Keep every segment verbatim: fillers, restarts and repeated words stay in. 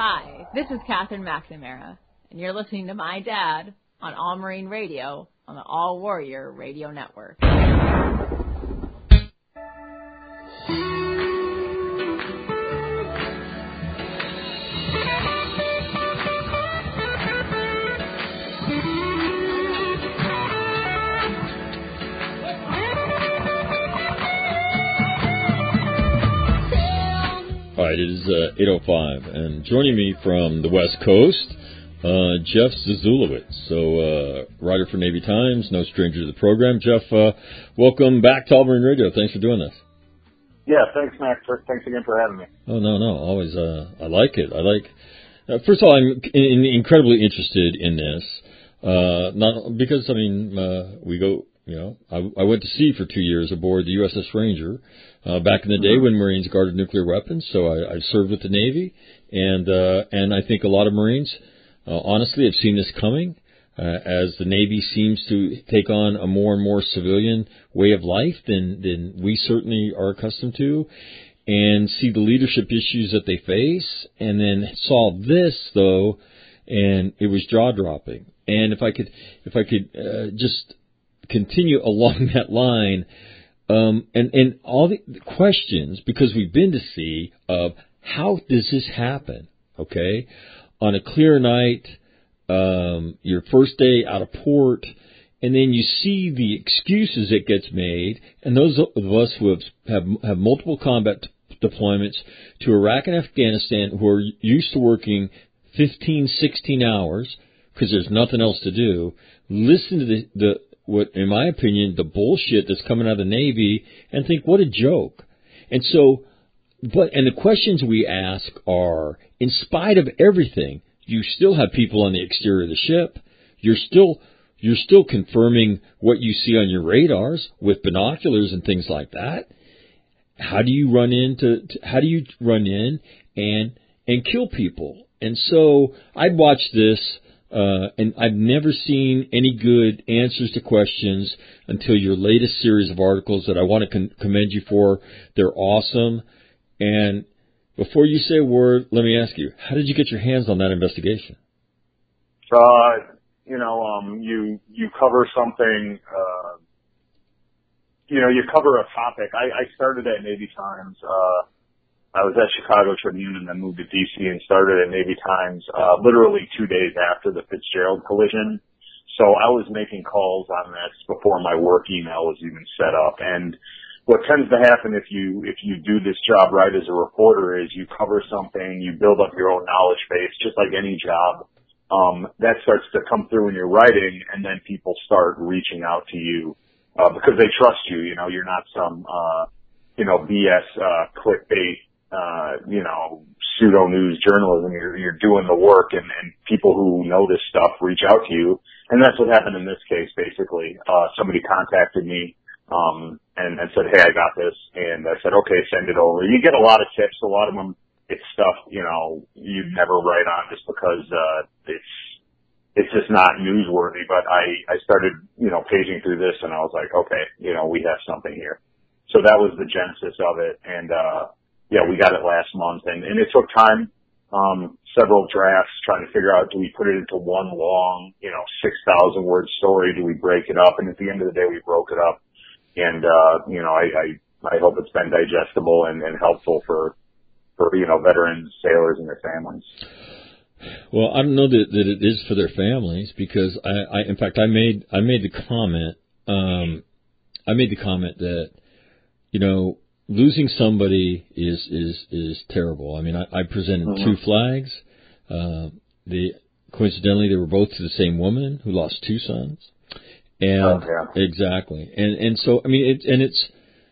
Hi, this is Catherine McNamara, and you're listening to my dad on All Marine Radio on the All Warrior Radio Network. All right, it is uh, eight oh five, and joining me from the West Coast, uh, Jeff Zazulowicz, so uh, writer for Navy Times, no stranger to the program. Jeff, uh, welcome back to All Marine Radio. Thanks for doing this. Yeah, thanks, Max. Thanks again for having me. Oh, no, no, always, uh, I like it. I like, uh, first of all, I'm in, incredibly interested in this, uh, not because, I mean, uh, we go, you know, I, I went to sea for two years aboard the U S S Ranger. Uh, back in the day when Marines guarded nuclear weapons, so I, I served with the Navy, and uh, and I think a lot of Marines, uh, honestly, have seen this coming uh, as the Navy seems to take on a more and more civilian way of life than than we certainly are accustomed to, and see the leadership issues that they face, and then saw this though, and it was jaw dropping. And if I could, if I could uh, just continue along that line. Um, and, and all the questions, because we've been to sea, of how does this happen, okay? On a clear night, um, your first day out of port, and then you see the excuses that gets made, and those of us who have, have, have multiple combat deployments to Iraq and Afghanistan who are used to working fifteen, sixteen hours, because there's nothing else to do, listen to the, the what, in my opinion, the bullshit that's coming out of the Navy and think, what a joke. And so, but, and the questions we ask are, in spite of everything, you still have people on the exterior of the ship. You're still, you're still confirming what you see on your radars with binoculars and things like that. How do you run into, how do you run in and, and kill people? And so I'd watch this. Uh, and I've never seen any good answers to questions until your latest series of articles that I want to con- commend you for. They're awesome. And before you say a word, let me ask you, how did you get your hands on that investigation? Uh, you know, um, you, you cover something, uh, you know, you cover a topic. I, I started at Navy Times, uh, I was at Chicago Tribune and then moved to D C and started at Navy Times, uh, literally two days after the Fitzgerald collision. So I was making calls on this before my work email was even set up. And what tends to happen if you, if you do this job right as a reporter is you cover something, you build up your own knowledge base, just like any job. Um, that starts to come through in your writing, and then people start reaching out to you, uh, because they trust you. You know, you're not some, uh, you know, B S, uh, clickbait, Uh, you know, pseudo news journalism. You're, you're doing the work, and, and people who know this stuff reach out to you. And that's what happened in this case, basically. Uh, somebody contacted me, um, and, and said, hey, I got this. And I said, okay, send it over. You get a lot of tips. A lot of them, it's stuff, you know, you'd never write on just because, uh, it's, it's just not newsworthy. But I, I started, you know, paging through this, and I was like, okay, you know, we have something here. So that was the genesis of it. And, uh, yeah, we got it last month, and, and it took time, um, several drafts trying to figure out, do we put it into one long, you know, six thousand word story? Do we break it up? And at the end of the day, we broke it up. And, uh, you know, I, I, I hope it's been digestible and, and helpful for, for, you know, veterans, sailors, and their families. Well, I don't know that, that it is for their families, because I, I, in fact, I made, I made the comment, um, I made the comment that, you know, losing somebody is, is, is terrible. I mean, I, I presented mm-hmm. two flags. Uh, the, coincidentally, they were both to the same woman who lost two sons. And oh, yeah. exactly. And, and so, I mean, it, and it's,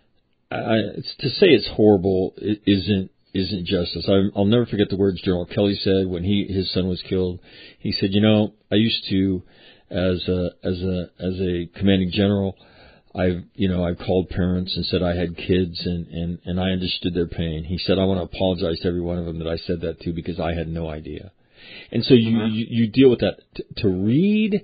I, it's, to say it's horrible, it isn't, isn't justice. I, I'll never forget the words General Kelly said when he, his son was killed. He said, you know, I used to, as a, as a, as a commanding general, I've, you know, I've called parents and said I had kids, and, and, and I understood their pain. He said, I want to apologize to every one of them that I said that to, because I had no idea. And so you, mm-hmm. you, you deal with that. T- to read,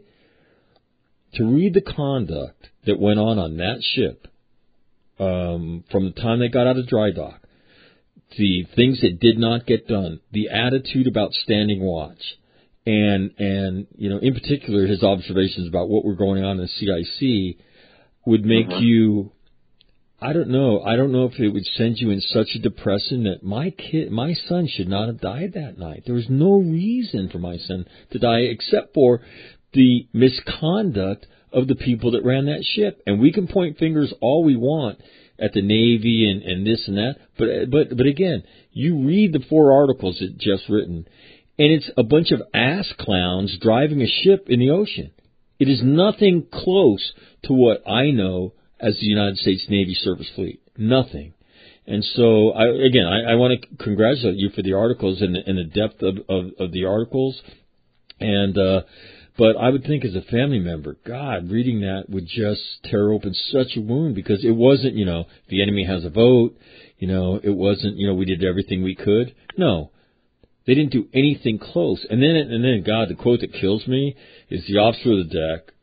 to read the conduct that went on on that ship, um, from the time they got out of dry dock the things that did not get done, the attitude about standing watch, and, and you know, in particular, his observations about what were going on in the C I C would make mm-hmm. you, I don't know, I don't know if it would send you in such a depression that my kid, my son should not have died that night. There was no reason for my son to die except for the misconduct of the people that ran that ship. And we can point fingers all we want at the Navy and, and this and that, but but but again, you read the four articles that Jeff's written, and it's a bunch of ass clowns driving a ship in the ocean. It is nothing close to what I know as the United States Navy Surface Fleet. Nothing. And so, I, again, I, I want to congratulate you for the articles and the, and the depth of, of, of the articles. And uh, but I would think as a family member, God, reading that would just tear open such a wound, because it wasn't, you know, the enemy has a vote. You know, it wasn't, you know, we did everything we could. No, they didn't do anything close. And then, and then, God, the quote that kills me is the officer of the deck.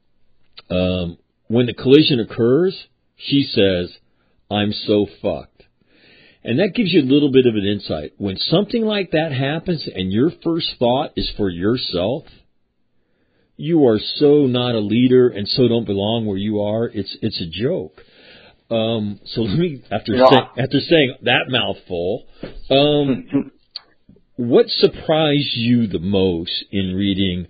Um, when the collision occurs, she says, "I'm so fucked." And that gives you a little bit of an insight. When something like that happens and your first thought is for yourself, you are so not a leader and so don't belong where you are. It's it's a joke. Um, so let me, after yeah. say, after saying that mouthful, um, what surprised you the most in reading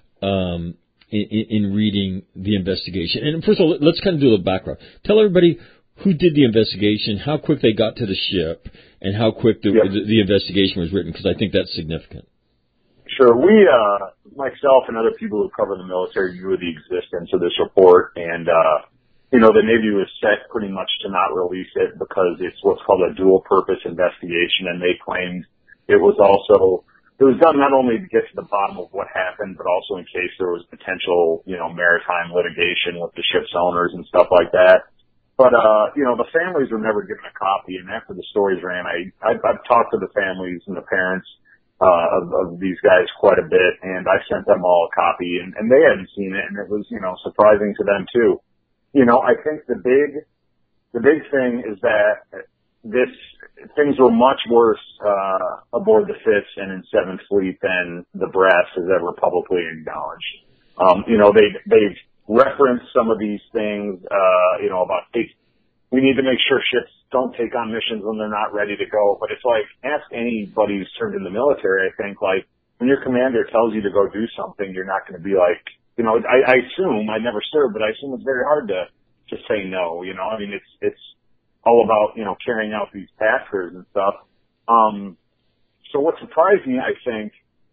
um, in, in reading the investigation? And first of all, let's kind of do the background. Tell everybody who did the investigation, how quick they got to the ship, and how quick the, yep. the, the investigation was written, because I think that's significant. Sure. We, uh, myself and other people who cover the military knew the existence of this report, and, uh, you know, the Navy was set pretty much to not release it because it's what's called a dual purpose investigation, and they claimed it was also, it was done not only to get to the bottom of what happened, but also in case there was potential, you know, maritime litigation with the ship's owners and stuff like that. But, uh, you know, the families were never given a copy, and after the stories ran, I, I, I've talked to the families and the parents Uh, of, of these guys quite a bit, and I sent them all a copy, and, and they hadn't seen it, and it was, you know, surprising to them too. You know, I think the big, the big thing is that this, things were much worse, uh, aboard the Fifth and in Seventh Fleet than the brass has ever publicly acknowledged. Um, you know, they, they've referenced some of these things, uh, you know, about, hey, we need to make sure ships don't take on missions when they're not ready to go. But it's like, ask anybody who's served in the military, I think, like, when your commander tells you to go do something, you're not going to be like, you know, I, I assume, I never served, but I assume it's very hard to, to say no, you know. I mean, it's, it's all about, you know, carrying out these tasks and stuff. Um, so what surprised me, I think,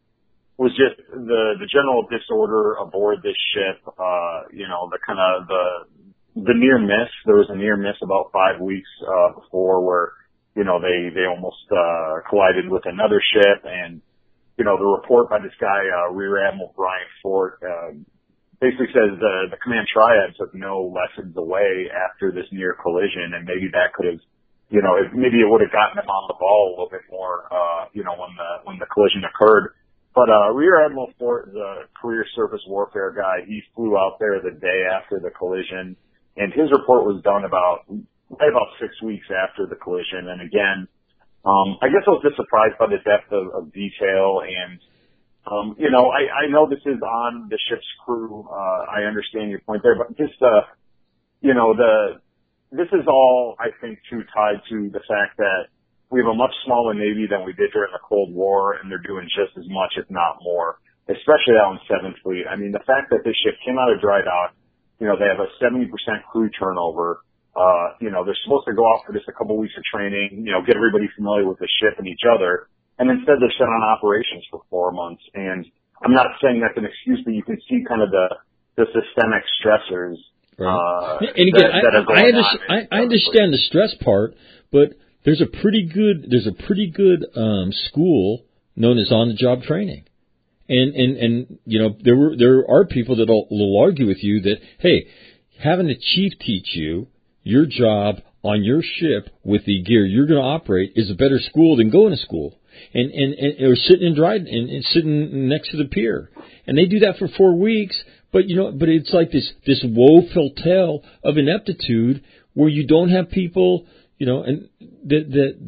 was just the, the general disorder aboard this ship, uh, you know, the kind of the, the near miss. There was a near miss about five weeks, uh, before where, you know, they, they almost, uh, collided with another ship. And, you know, the report by this guy, uh, Rear Admiral Brian Fort, uh, basically says the, the command triad took no lessons away after this near collision. And maybe that could have, you know, it, maybe it would have gotten them on the ball a little bit more, uh, you know, when the, when the collision occurred. But, uh, Rear Admiral Fort is a career surface warfare guy. He flew out there the day after the collision. And his report was done about, right about six weeks after the collision. And again, um, I guess I was just surprised by the depth of, of detail. And, um, you know, I, I know this is on the ship's crew. Uh, I understand your point there, but just, uh, you know, the, this is all, I think, too tied to the fact that we have a much smaller Navy than we did during the Cold War, and they're doing just as much, if not more, especially out in Seventh Fleet. I mean, the fact that this ship came out of dry dock, you know, they have a seventy percent crew turnover. Uh, you know, they're supposed to go out for just a couple weeks of training, you know, get everybody familiar with the ship and each other. And instead they're set on operations for four months. And I'm not saying that's an excuse, but you can see kind of the, the systemic stressors. Right. Uh, and again, that, that I, are going I, understand, on I, I understand the stress part, but there's a pretty good, there's a pretty good, um, school known as on-the-job training. And, and, and, you know, there were, there are people that will, will argue with you that, hey, having a chief teach you your job on your ship with the gear you're going to operate is a better school than going to school. And, and, and or sitting in dry, and, and sitting next to the pier. And they do that for four weeks, but you know, but it's like this, this woeful tale of ineptitude where you don't have people, you know, and that, that, that,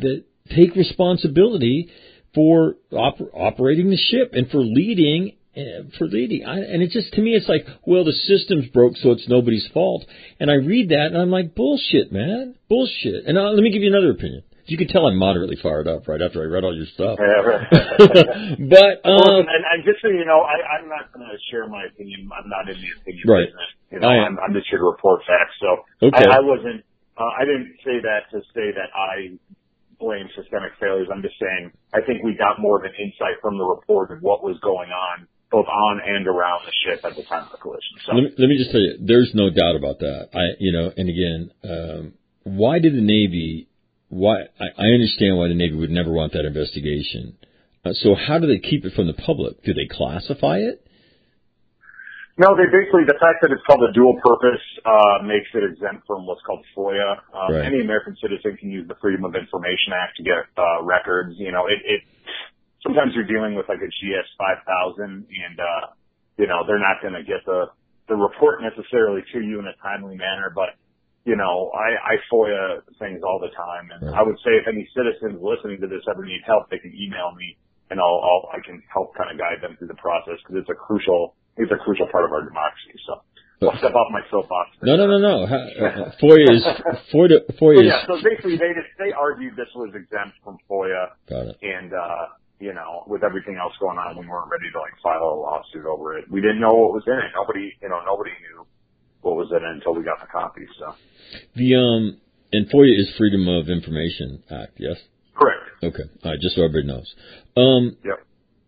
take responsibility for op- operating the ship and for leading. Uh, for leading, I, and it just to me, it's like, well, the system's broke, so it's nobody's fault. And I read that, and I'm like, bullshit, man, bullshit. And uh, let me give you another opinion. You can tell I'm moderately fired up right after I read all your stuff. Yeah, right. But um, well, and, and just so you know, I, I'm not going to share my opinion. I'm not in the opinion right. business. You know, I I'm, I'm just here to report facts. So okay. I, I wasn't. Uh, I didn't say that to say that I blame systemic failures. I'm just saying I think we got more of an insight from the report of what was going on, both on and around the ship at the time of the collision. So let me, let me just tell you, there's no doubt about that. I, you know, and again, um, why did the Navy? Why I, I understand why the Navy would never want that investigation. Uh, so how do they keep it from the public? Do they classify it? No, they basically, the fact that it's called a dual purpose, uh, makes it exempt from what's called FOIA. Um, right. Any American citizen can use the Freedom of Information Act to get, uh, records. You know, it, it, sometimes you're dealing with like a G S five thousand and, uh, you know, they're not going to get the, the report necessarily to you in a timely manner, but, you know, I, I FOIA things all the time. And right. I would say if any citizens listening to this ever need help, they can email me and I'll, I'll I can help kind of guide them through the process because it's a crucial, it's a crucial part of our democracy. So I'll step off my soapbox. No, no, no, no. Uh, FOIA is FOIA. FOIA so, is. Yeah. So basically, they just, they argued this was exempt from FOIA. Got it. And uh, you know, with everything else going on, we weren't ready to like file a lawsuit over it. We didn't know what was in it. Nobody, you know, nobody knew what was in it until we got the copy. So the um and FOIA is Freedom of Information Act. Yes. Correct. Okay. All right. Just so everybody knows. Um. Yep.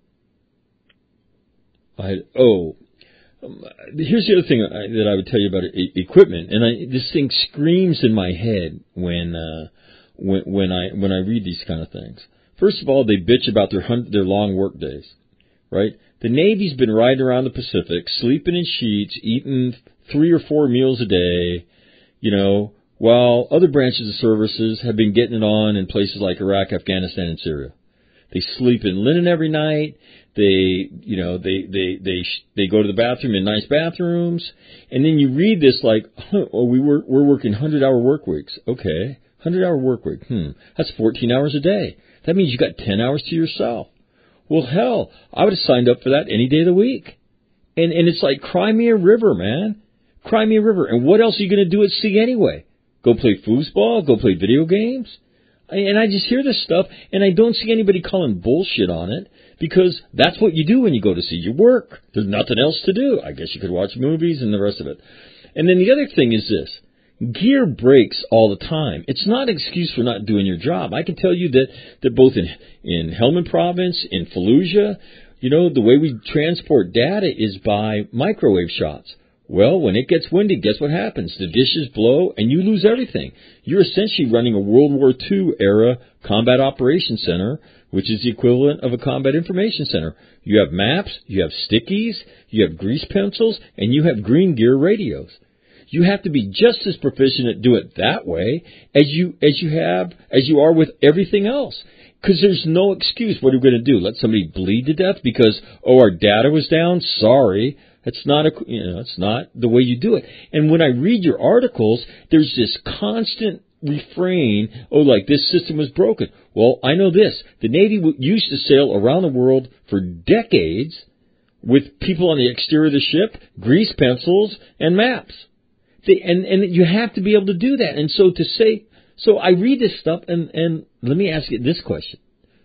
I oh. Um, here's the other thing I, that I would tell you about e- equipment, and I, this thing screams in my head when uh, when when I when I read these kind of things. First of all, they bitch about their hun- their long work days, right? The Navy's been riding around the Pacific, sleeping in sheets, eating three or four meals a day, you know, while other branches of services have been getting it on in places like Iraq, Afghanistan, and Syria. They sleep in linen every night. They, you know, they, they, they, they go to the bathroom in nice bathrooms. And then you read this like, huh, oh, we were, we're working hundred hour work weeks. Okay. Hundred hour work week. Hmm. That's fourteen hours a day. That means you got ten hours to yourself. Well, hell, I would have signed up for that any day of the week. And, and it's like, cry me a river, man. Cry me a river. And what else are you going to do at sea anyway? Go play foosball? Go play video games? And I just hear this stuff, and I don't see anybody calling bullshit on it, because that's what you do when you go to see your work. There's nothing else to do. I guess you could watch movies and the rest of it. And then the other thing is this. Gear breaks all the time. It's not an excuse for not doing your job. I can tell you that, that both in, in Helmand Province, in Fallujah, you know, the way we transport data is by microwave shots. Well, when it gets windy, guess what happens? The dishes blow and you lose everything. You're essentially running a World War Two era combat operations center, which is the equivalent of a combat information center. You have maps, you have stickies, you have grease pencils, and you have green gear radios. You have to be just as proficient at doing it that way as you as you have as you are with everything else. Because there's no excuse. What are we going to do? Let somebody bleed to death because, oh, our data was down? Sorry. It's not a, you know, it's not the way you do it. And when I read your articles, there's this constant refrain, oh, like this system was broken. Well, I know this. The Navy used to sail around the world for decades with people on the exterior of the ship, grease pencils, and maps. They, and, and you have to be able to do that. And so to say, so I read this stuff, and, and let me ask you this question.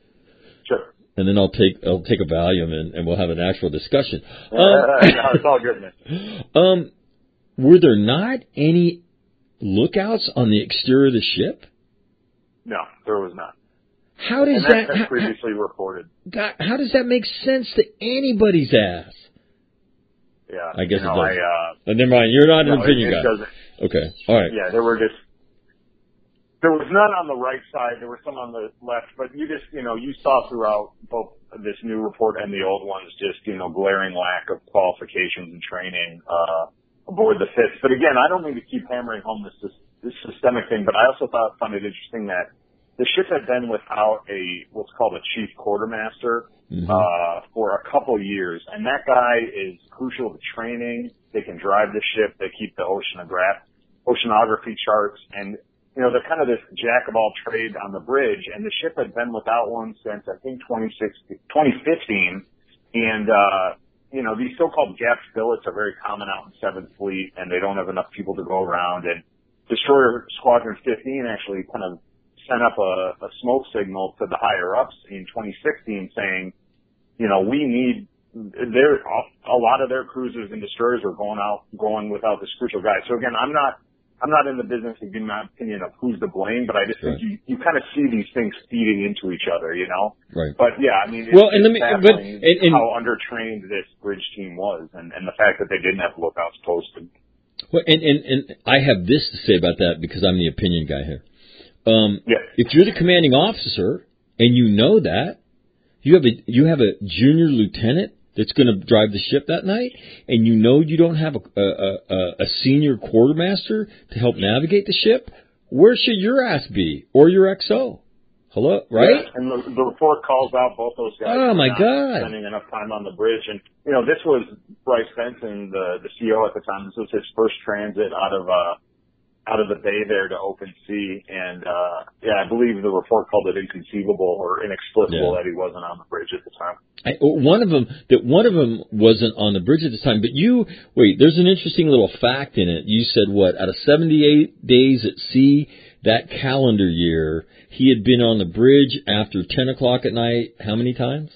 Sure. And then I'll take I'll take a Valium and, and we'll have an actual discussion. Um, no, it's all good, man. Um, were there not any lookouts on the exterior of the ship? No, there was not. How does and that, that that's how, previously reported? God, how does that make sense to anybody's ass? Yeah, I guess you know, it does. I, uh, but never mind, you're not no, an opinion it, it guy. Doesn't. Okay, all right. Yeah, there were just. There was none on the right side. There were some on the left, but you just, you know, you saw throughout both this new report and the old ones just, you know, glaring lack of qualifications and training uh, aboard the F I T S. But again, I don't mean to keep hammering home this, this this systemic thing, but I also thought found it interesting that the ship had been without a what's called a chief quartermaster mm-hmm. uh, for a couple years, and that guy is crucial to training. They can drive the ship. They keep the oceanograph oceanography charts and. you know, they're kind of this jack of all trades on the bridge, and the ship had been without one since, I think, twenty fifteen. And, uh, you know, these so-called gapped billets are very common out in Seventh Fleet, and they don't have enough people to go around. And Destroyer Squadron fifteen actually kind of sent up a, a smoke signal to the higher-ups in twenty sixteen saying, you know, we need, there, a lot of their cruisers and destroyers are going out, going without this crucial guy. So again, I'm not, I'm not in the business of giving my opinion of who's to blame, but I just Right. think you, you kind of see these things feeding into each other, you know? Right. But yeah, I mean, it's, well, and let me, it's but, baffling and, and, how undertrained this bridge team was, and, and the fact that they didn't have lookouts posted. well, and, and, and I have this to say about that because I'm the opinion guy here. Um, Yeah. If you're the commanding officer and you know that, you have a you have a junior lieutenant that's going to drive the ship that night, and you know you don't have a, a, a, a senior quartermaster to help navigate the ship, where should your ass be, or your X O? Hello, right? Yeah, and the, the report calls out both those guys. Oh, my not God. Spending enough time on the bridge. And, you know, this was Bryce Benson, the, the C O at the time. This was his first transit out of, uh, out of the bay there to open sea. And, uh, yeah, I believe the report called it inconceivable or inexplicable Yeah. that he wasn't on the bridge at the time. I, one of them that one of them wasn't on the bridge at the time. But you wait. There's an interesting little fact in it. You said what? Out of seventy-eight days at sea that calendar year, he had been on the bridge after ten o'clock at night. How many times?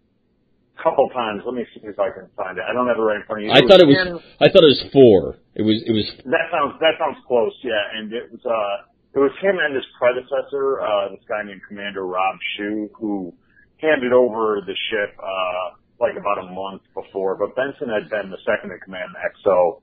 Couple times. Let me see if I can find it. I don't have it right in front of you. I It thought it was. ten, I thought it was four. It was. It was. That sounds that sounds close, yeah. And it was uh it was him and his predecessor, uh this guy named Commander Rob Shue, who handed over the ship uh like about a month before. But Benson had been the second in command, the X O,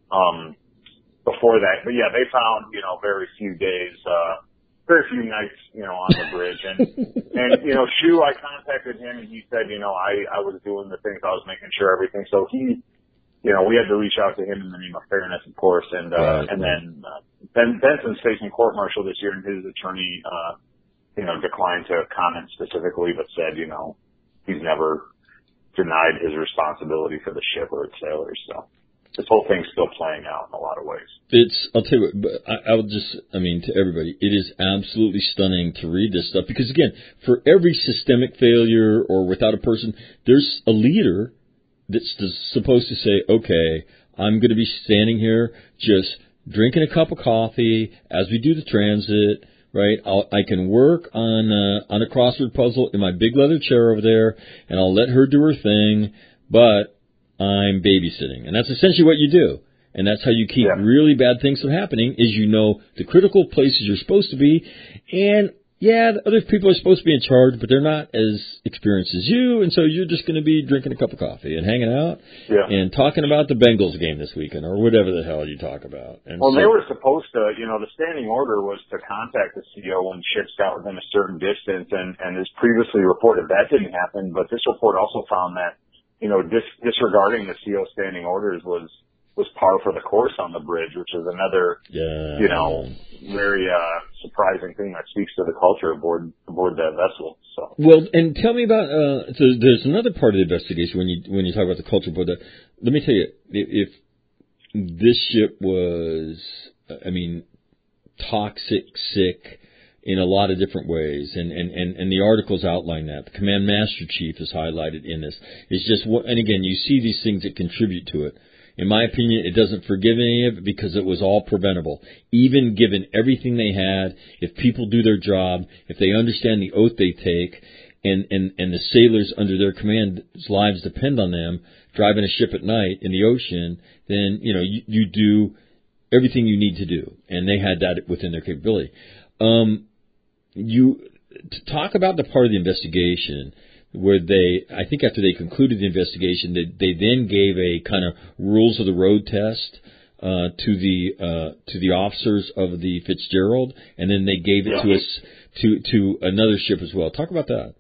um before that. But yeah, they found, you know, very few days, uh very few nights, you know, on the bridge. And and you know, Shue, I contacted him and he said, you know, I, I was doing the things, I was making sure everything. So he You know, we had to reach out to him in the name of fairness, of course, and uh, Right, and right. then uh, Ben Benson's facing court-martial this year, and his attorney, uh, you know, declined to comment specifically, but said, you know, he's never denied his responsibility for the ship or its sailors. So this whole thing's still playing out in a lot of ways. It's. I'll tell you what. But I, I will just. I mean, to everybody, it is absolutely stunning to read this stuff because again, for every systemic failure or without a person, there's a leader that's supposed to say, okay, I'm going to be standing here just drinking a cup of coffee as we do the transit, right? I'll, I can work on uh, on a crossword puzzle in my big leather chair over there, and I'll let her do her thing, but I'm babysitting. And that's essentially what you do. And that's how you keep Yeah. really bad things from happening, is you know the critical places you're supposed to be, and yeah, the other people are supposed to be in charge, but they're not as experienced as you, and so you're just going to be drinking a cup of coffee and hanging out Yeah. and talking about the Bengals game this weekend or whatever the hell you talk about. And Well, so, they were supposed to, you know, the standing order was to contact the C O when ships got within a certain distance, and, and as previously reported, that didn't happen, but this report also found that, you know, dis- disregarding the C O standing orders was was par for the course on the bridge, which is another, yeah, you know, very uh, surprising thing that speaks to the culture aboard aboard that vessel. So, well, and tell me about. Uh, so there's another part of the investigation when you when you talk about the culture board. That, let me tell you, if, if this ship was, I mean, toxic, sick in a lot of different ways, and, and, and, and the articles outline that. The Command Master Chief is highlighted in this. It's just, and again, you see these things that contribute to it. In my opinion, it doesn't forgive any of it because it was all preventable. Even given everything they had, if people do their job, if they understand the oath they take, and, and, and the sailors under their command's lives depend on them, driving a ship at night in the ocean, then, you know, you, you do everything you need to do. And they had that within their capability. Um, you, to talk about the part of the investigation where they, I think after they concluded the investigation, they, they then gave a kind of rules of the road test uh, to the uh, to the officers of the Fitzgerald, and then they gave it to us to to another ship as well. Talk about that.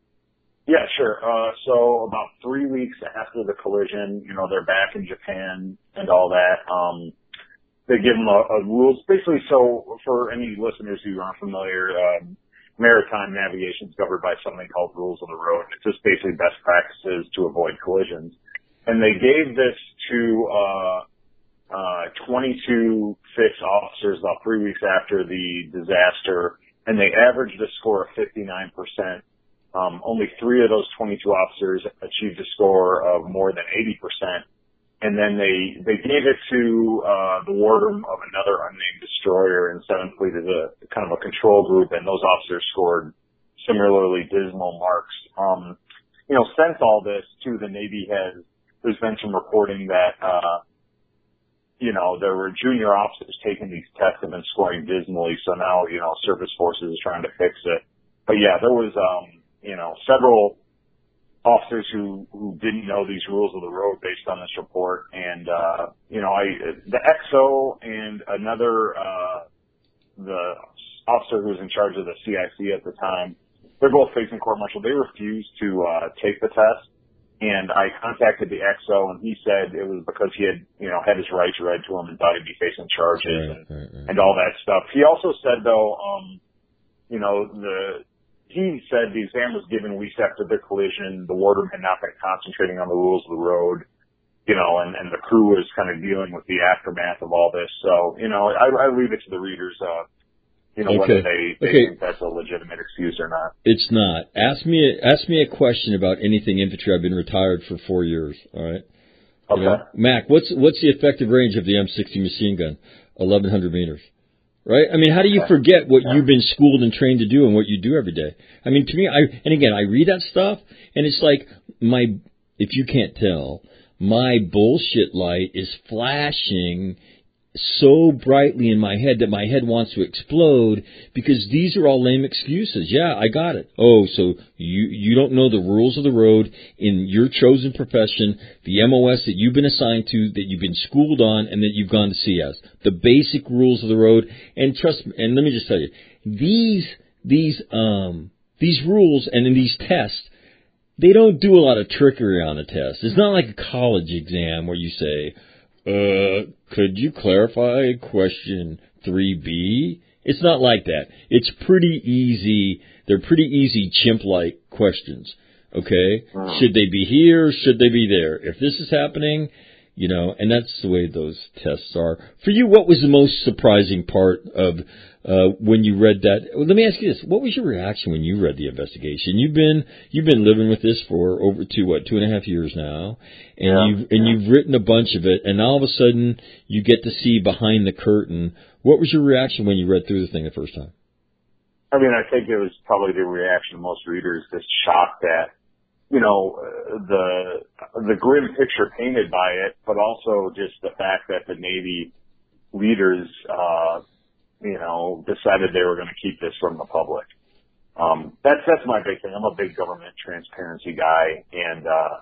Yeah, sure. Uh, so about three weeks after the collision, you know, they're back in Japan and all that. Um, they give them a, a rules, basically. So for any listeners who aren't familiar, um, maritime navigation is governed by something called rules of the road. It's just basically best practices to avoid collisions. And they gave this to, uh, uh, twenty-two fixed officers about three weeks after the disaster, and they averaged a score of fifty-nine percent. Um, only three of those twenty-two officers achieved a score of more than eighty percent. And then they, they gave it to, uh, the wardroom of another unnamed destroyer in seventh Fleet as a kind of a control group, and those officers scored similarly dismal marks. Um, you know, since all this, too, the Navy has, there's been some reporting that, uh, you know, there were junior officers taking these tests and been scoring dismally, so now, you know, Surface Forces is trying to fix it. But yeah, there was, um, you know, several officers who, who didn't know these rules of the road based on this report. And, uh, you know, I, the X O and another, uh, the officer who was in charge of the C I C at the time, they're both facing court-martial. They refused to, uh, take the test. And I contacted the X O, and he said it was because he had, you know, had his rights read to him and thought he'd be facing charges right, and, right, right. and all that stuff. He also said, though, um, you know, the, he said the exam was given weeks after the collision. The wardroom had not been concentrating on the rules of the road, you know, and, and the crew was kind of dealing with the aftermath of all this. So, you know, I, I leave it to the readers, uh, you know, okay. whether they, they okay. think that's a legitimate excuse or not. It's not. Ask me, ask me a question about anything infantry. I've been retired for four years. All right. Okay. You know, Mac, what's what's the effective range of the M sixty machine gun? eleven hundred meters. Right? I mean, how do you forget what you've been schooled and trained to do and what you do every day? I mean, to me, I, and again, I read that stuff and it's like my, if you can't tell, my bullshit light is flashing so brightly in my head that my head wants to explode because these are all lame excuses. Yeah, I got it. Oh, so you you don't know the rules of the road in your chosen profession, the M O S that you've been assigned to, that you've been schooled on, and that you've gone to C S. The basic rules of the road. And trust me, and let me just tell you, these these um these rules and in these tests, they don't do a lot of trickery on a test. It's not like a college exam where you say, Uh, could you clarify question three B? It's not like that. It's pretty easy. They're pretty easy chimp-like questions. Okay? Wow. Should they be here? Should they be there? If this is happening, you know, and that's the way those tests are. For you, what was the most surprising part of uh when you read that? Well, let me ask you this. What was your reaction when you read the investigation? You've been you've been living with this for over two what, two and a half years now. And yeah, you've and yeah. you've written a bunch of it, and all of a sudden you get to see behind the curtain. What was your reaction when you read through the thing the first time? I mean, I think it was probably the reaction of most readers, just shocked at, you know, the the grim picture painted by it, but also just the fact that the Navy leaders, uh, you know, decided they were going to keep this from the public. Um, that's that's my big thing. I'm a big government transparency guy, and uh,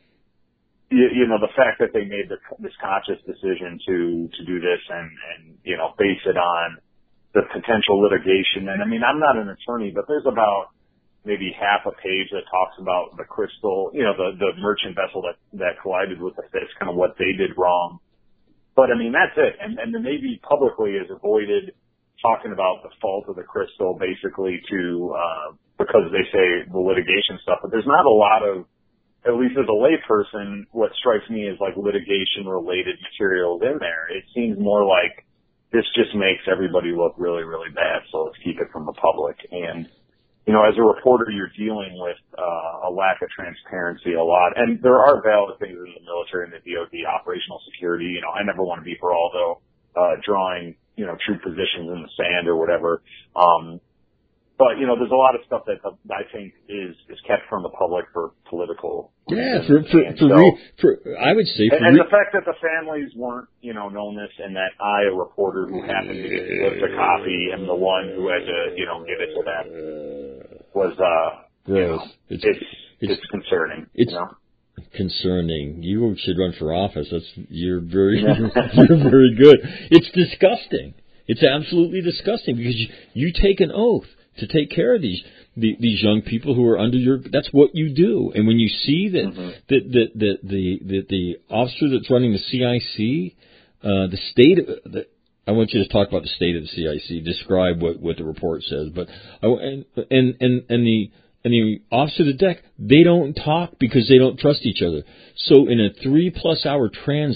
you, you know, the fact that they made the, this conscious decision to to do this and and you know base it on the potential litigation. And I mean, I'm not an attorney, but there's about maybe half a page that talks about the Crystal, you know, the, the merchant vessel that, that collided with the Fisk, kind of what they did wrong. But I mean, that's it. And, and the Navy publicly has avoided talking about the fault of the Crystal basically to, uh, because they say the litigation stuff, but there's not a lot of, at least as a layperson, what strikes me is like litigation related materials in there. It seems more like this just makes everybody look really, really bad. So let's keep it from the public. And, you know, as a reporter, you're dealing with uh, a lack of transparency a lot. And there are valid things in the military and the D O D, operational security. You know, I never want to be Geraldo, uh, drawing, you know, true positions in the sand or whatever. Um, but, you know, there's a lot of stuff that I think is, is kept from the public for political Yeah, reasons. for, for, for, so, re, for, I would say for and, and re- the fact that the families weren't, you know, known this and that I, a reporter who happened to get flipped a copy, am the one who had to, you know, give it to them was, uh, gross. You know, it's, it's, it's, it's concerning, it's you know? concerning. You should run for office. That's, you're very, you're very good. It's disgusting. It's absolutely disgusting because you, you take an oath to take care of these the, these young people who are under your. That's what you do. And when you see that Mm-hmm. that that that the that the officer that's running the C I C, uh, the state of the. I want you to talk about the state of the C I C. Describe what, what the report says. But I, and and and and the and the officer of the deck, they don't talk because they don't trust each other. So in a three plus hour transit,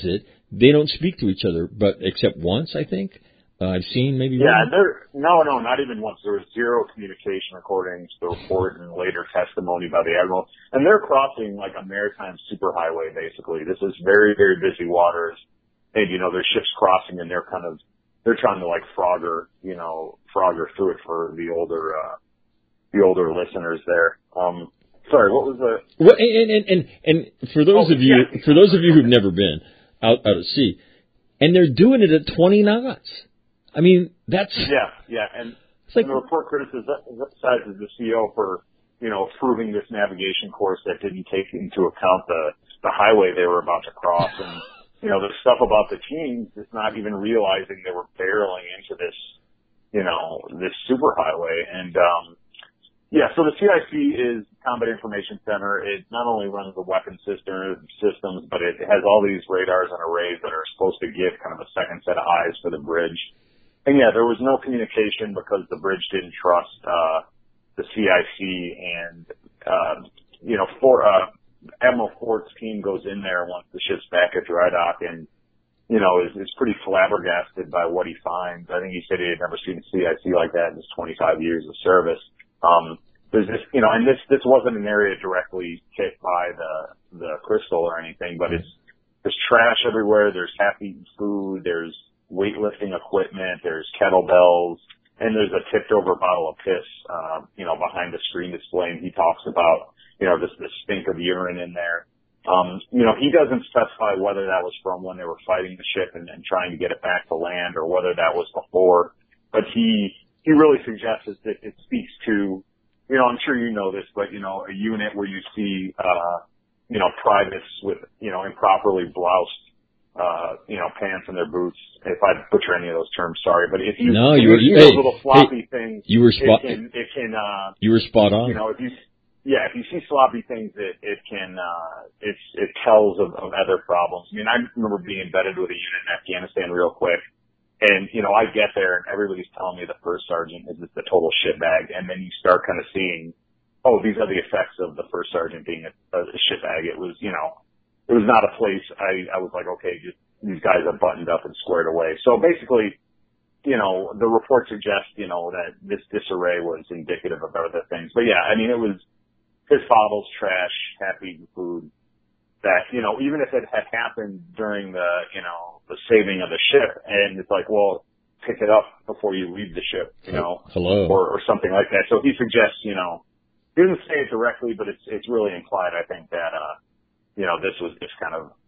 they don't speak to each other, but except once, I think. Uh, I've seen maybe Yeah, one. there, no, no, not even once. There was zero communication according to the report and later testimony by the Admiral. And they're crossing like a maritime superhighway, basically. This is very, very busy waters. And, you know, there's ships crossing and they're kind of, they're trying to like Frogger, you know, Frogger through it for the older, uh, the older listeners there. Um, sorry, what was the? Well, and, and, and, and for those oh, of you, yeah. for those of you who've never been out, out at sea, and they're doing it at twenty knots. I mean, that's. Yeah, yeah. And, like, and the report criticizes the C E O for, you know, approving this navigation course that didn't take into account the, the highway they were about to cross. And, you know, the stuff about the teams is not even realizing they were barreling into this, you know, this superhighway. And, um, yeah, so the C I C is Combat Information Center. It not only runs the weapon system, systems, but it has all these radars and arrays that are supposed to give kind of a second set of eyes for the bridge. And yeah, there was no communication because the bridge didn't trust, uh, the C I C and, uh, you know, for, uh, Admiral Fort's team goes in there once the ship's back at dry dock and, you know, is, is pretty flabbergasted by what he finds. I think he said he had never seen a C I C like that in his twenty-five years of service. Um, there's this, you know, and this, this wasn't an area directly hit by the, the crystal or anything, but it's, there's trash everywhere. There's half-eaten food. There's weightlifting equipment. There's kettlebells. And there's a tipped over bottle of piss, uh, you know, behind the screen display. And he talks about, you know, this, this stink of urine in there. Um, you know, he doesn't specify whether that was from when they were fighting the ship and, and trying to get it back to land or whether that was before. But he, he really suggests that it speaks to, you know, I'm sure you know this, but, you know, a unit where you see, uh, you know, privates with, you know, improperly bloused, uh, you know, pants in their boots. If I butcher any of those terms, sorry. But if you, no, if you you were, see hey, those little floppy hey, things, you were spot, it can, it can, uh, you were spot on. You know, if you, yeah, if you see sloppy things, it, it can, uh, it's, it tells of, of other problems. I mean, I remember being embedded with a unit in Afghanistan real quick. And, you know, I get there and everybody's telling me the first sergeant is just a total shitbag. And then you start kind of seeing, oh, these are the effects of the first sergeant being a, a shitbag. It was, you know, it was not a place I, I was like, okay, just these guys are buttoned up and squared away. So basically, you know, the report suggests, you know, that this disarray was indicative of other things. But yeah, I mean, it was piss bottles, trash, half-eaten food. That, you know, even if it had happened during the, you know, the saving of the ship, and it's like, well, pick it up before you leave the ship, you know, hello, or, or something like that. So he suggests, you know, he doesn't say it directly, but it's it's really implied, I think, that, uh, you know, this was just kind of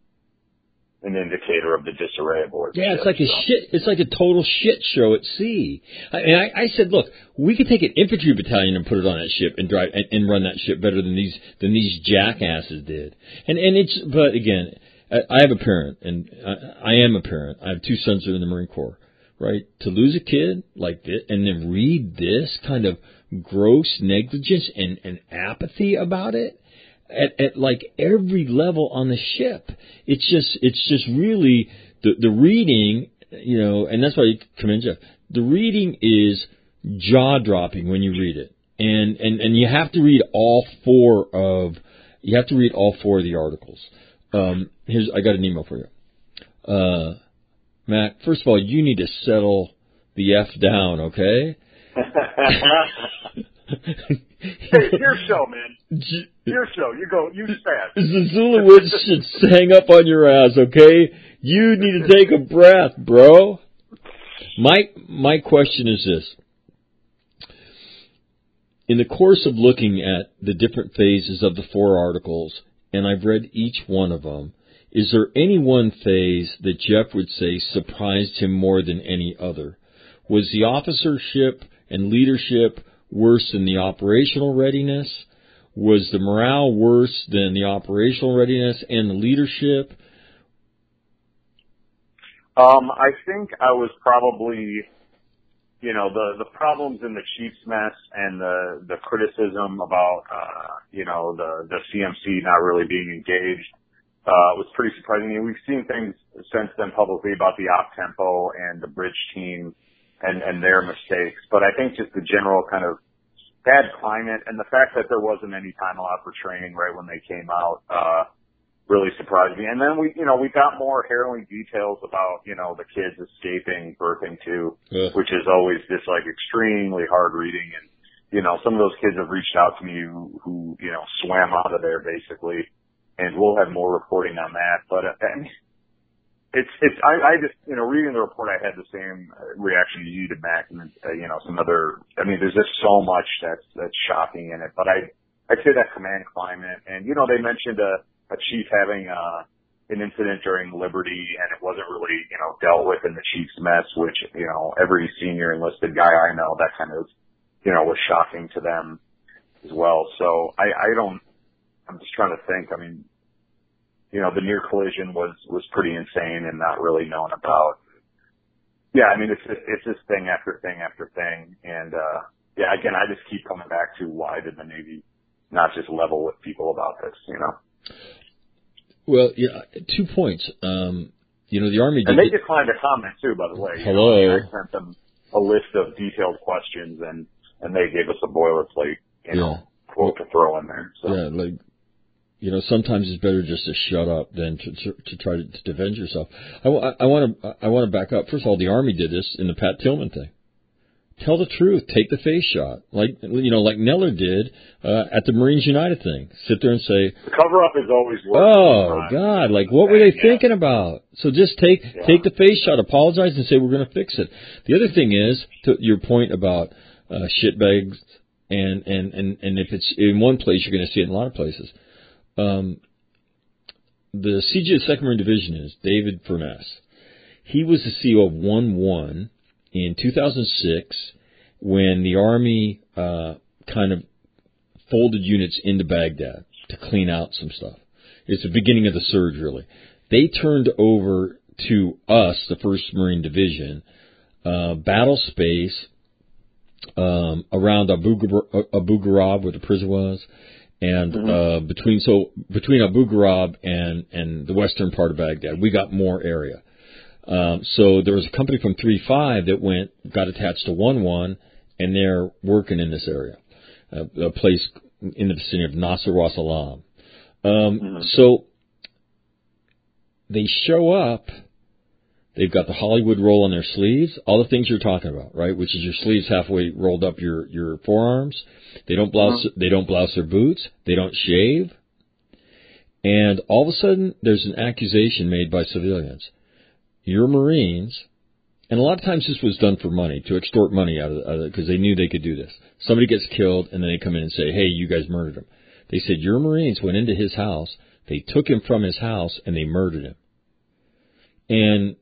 an indicator of the disarray aboard. Yeah, the it's ship, like a so. shit. It's like a total shit show at sea. I, and I, I said, look, we could take an infantry battalion and put it on that ship and drive and, and run that ship better than these than these jackasses did. And and it's but again, I, I have a parent, and I, I am a parent. I have two sons who are in the Marine Corps. Right, to lose a kid like this and then read this kind of gross negligence and, and apathy about it. At, at like every level on the ship, it's just it's just really the the reading, you know, and that's why you commend Jeff. The reading is jaw dropping when you read it, and and and you have to read all four of you have to read all four of the articles. Um, here's I got an email for you, uh, Mac. First of all, you need to settle the F down, okay? Hey, it's your show, man. Your show. You go. You fast. Zuluwitz should hang up on your ass, okay? You need to take a breath, bro. My my question is this. In the course of looking at the different phases of the four articles, and I've read each one of them, is there any one phase that Jeff would say surprised him more than any other? Was the officership and leadership worse than the operational readiness? Was the morale worse than the operational readiness and the leadership? Um, I think I was probably, you know, the, the problems in the Chiefs mess and the, the criticism about, uh, you know, the, the C M C not really being engaged, uh, was pretty surprising. I mean, we've seen things since then publicly about the op tempo and the bridge team and, and their mistakes. But I think just the general kind of bad climate and the fact that there wasn't any time allowed for training right when they came out, uh, really surprised me. And then we, you know, we got more harrowing details about, you know, the kids escaping birthing too, yeah. which is always just like extremely hard reading. And, you know, some of those kids have reached out to me who, who you know, swam out of there basically. And we'll have more reporting on that. But uh, I mean, it's, it's, I, I just, you know, reading the report, I had the same reaction you did, Mac, and, uh, you know, some other, I mean, there's just so much that's, that's shocking in it. But I, I'd say that command climate, and, you know, they mentioned a, a chief having, uh, an incident during Liberty, and it wasn't really, you know, dealt with in the chief's mess, which, you know, every senior enlisted guy I know, that kind of, you know, was shocking to them as well. So I, I don't, I'm just trying to think, I mean, you know, the near collision was, was pretty insane and not really known about. Yeah, I mean, it's just, it's just thing after thing after thing. And, uh, yeah, again, I just keep coming back to why did the Navy not just level with people about this, you know? Well, yeah, two points. Um, you know, the Army did. And they declined to comment too, by the way. Hello. You know, I, mean, I sent them a list of detailed questions and, and they gave us a boilerplate, you yeah. know, quote to throw in there. So. Yeah, like, you know, sometimes it's better just to shut up than to to, to try to, to defend yourself. I, I want to I want to back up. First of all, the Army did this in the Pat Tillman thing. Tell the truth. Take the face shot, like you know, like Neller did uh, at the Marines United thing. Sit there and say, the cover up is always working. Oh God, like what were they yeah. thinking about? So just take yeah. take the face shot, apologize, and say we're going to fix it. The other thing is to your point about uh, shitbags, and and and and if it's in one place, you're going to see it in a lot of places. Um, the C G of second Marine Division is David Furness. He was the C E O of one one in two thousand six when the Army uh, kind of folded units into Baghdad to clean out some stuff. It's the beginning of the surge, really. They turned over to us, the first Marine Division, uh, battle space um, around Abu, Abu Ghraib, where the prison was. And, mm-hmm. uh, between, so, between Abu Ghraib and, and the western part of Baghdad, we got more area. Um, so there was a company from three five that went, got attached to one one, and they're working in this area, uh, a place in the vicinity of Nasser Ras Salam. Um, mm-hmm. so they show up, they've got the Hollywood roll on their sleeves, all the things you're talking about, right? Which is your sleeves halfway rolled up your, your forearms. They don't blouse, uh-huh. they don't blouse their boots. They don't shave. And all of a sudden, there's an accusation made by civilians. You're Marines, and a lot of times this was done for money, to extort money out of it, because they knew they could do this. Somebody gets killed, and then they come in and say, hey, you guys murdered him. They said, your Marines went into his house, they took him from his house, and they murdered him. And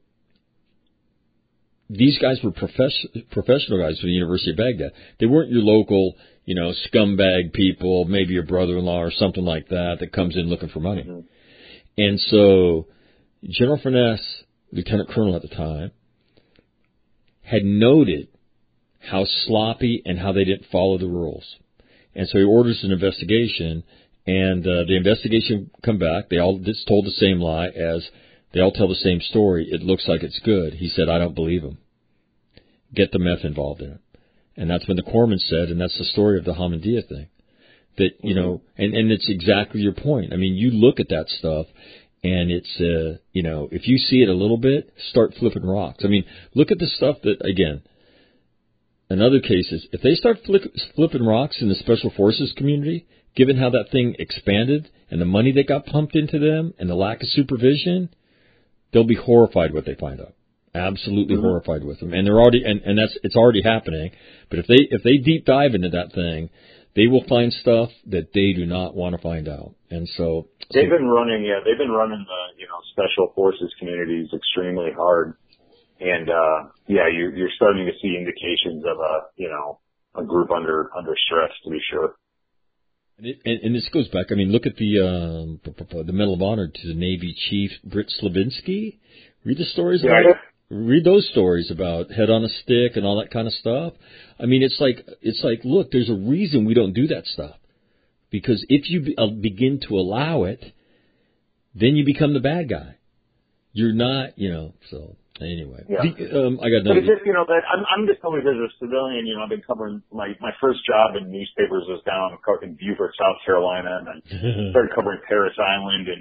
these guys were profess- professional guys from the University of Baghdad. They weren't your local, you know, scumbag people, maybe your brother-in-law or something like that, that comes in looking for money. Mm-hmm. And so General Furness, Lieutenant Colonel at the time, had noted how sloppy and how they didn't follow the rules. And so he orders an investigation, and uh, the investigation come back. They all just told the same lie as they all tell the same story. It looks like it's good. He said, I don't believe him. Get the meth involved in it. And that's when the corpsman said, and that's the story of the Hamidiyya thing, that, you mm-hmm. know, and, and it's exactly your point. I mean, you look at that stuff, and it's, uh, you know, if you see it a little bit, start flipping rocks. I mean, look at the stuff that, again, in other cases, if they start flick, flipping rocks in the Special Forces community, given how that thing expanded and the money that got pumped into them and the lack of supervision, they'll be horrified what they find out. Absolutely mm-hmm. horrified with them. And they're already, and, and that's, it's already happening. But if they, if they deep dive into that thing, they will find stuff that they do not want to find out. And so. They've so, been running, yeah, they've been running the, you know, Special Forces communities extremely hard. And, uh, yeah, you're, you're starting to see indications of a, you know, a group under, under stress, to be sure. And, it, and, and this goes back, I mean, look at the, um, the Medal of Honor to the Navy Chief Britt Slavinsky. Read the stories about yeah, it. Read those stories about head on a stick and all that kind of stuff. I mean, it's like, it's like, look, there's a reason we don't do that stuff. Because if you be, uh, begin to allow it, then you become the bad guy. You're not, you know, so anyway. Yeah. The, um, I got no. But it's just, you know, that I'm, I'm just always as a civilian, you know, I've been covering, my, my first job in newspapers was down in Beaufort, South Carolina, and I started covering Parris Island, and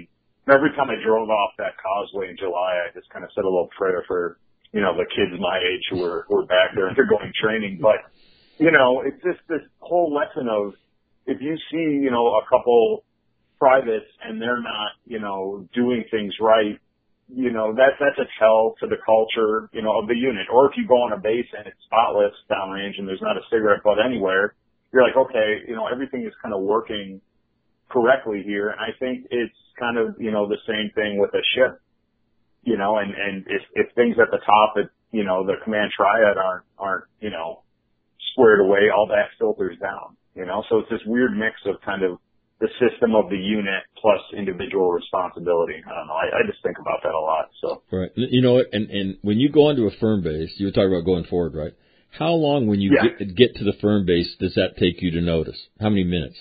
every time I drove off that causeway in July, I just kind of said a little prayer for, you know, the kids my age who were, who were back there undergoing training. But, you know, it's just this whole lesson of if you see, you know, a couple privates and they're not, you know, doing things right, you know, that, that's a tell to the culture, you know, of the unit. Or if you go on a base and it's spotless downrange and there's not a cigarette butt anywhere, you're like, okay, you know, everything is kind of working correctly here. And I think it's kind of, you know, the same thing with a ship, you know, and, and if, if things at the top, at, you know, the command triad aren't, aren't, you know, squared away, all that filters down, you know, so it's this weird mix of kind of the system of the unit plus individual responsibility. I don't know. I, I just think about that a lot. So right, you know what? And and when you go onto a firm base, you were talking about going forward, right? How long when you yeah. get get to the firm base does that take you to notice? How many minutes?